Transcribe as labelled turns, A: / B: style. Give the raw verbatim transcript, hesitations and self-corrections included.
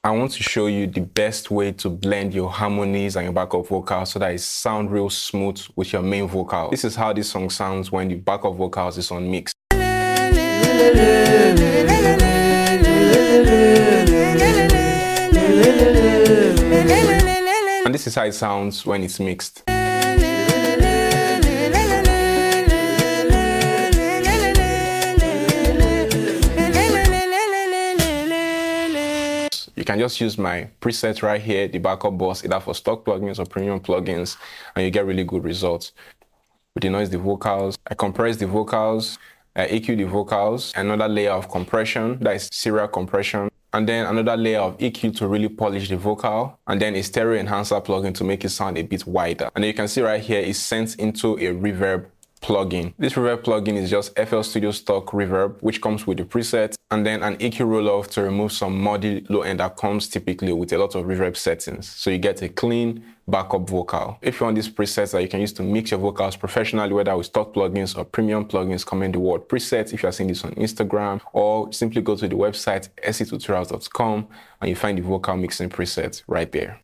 A: I want to show you the best way to blend your harmonies and your backup vocals so that it sounds real smooth with your main vocal. This is how this song sounds when the backup vocals is on mix. And this is how it sounds when it's mixed. You can just use my preset right here, the backup bus, either for stock plugins or premium plugins, and you get really good results. We denoise the vocals, I compress the vocals, I E Q the vocals, another layer of compression, that is serial compression, and then another layer of E Q to really polish the vocal, and then a stereo enhancer plugin to make it sound a bit wider. And then you can see right here, it's sent into a reverb plugin. This reverb plugin is just F L Studio stock reverb, which comes with the preset, and then an E Q roll-off to remove some muddy low end that comes typically with a lot of reverb settings. So you get a clean backup vocal. If you want these presets that you can use to mix your vocals professionally, whether with stock plugins or premium plugins, comment the word preset if you are seeing this on Instagram, or simply go to the website s e tutorials dot com and you find the vocal mixing preset right there.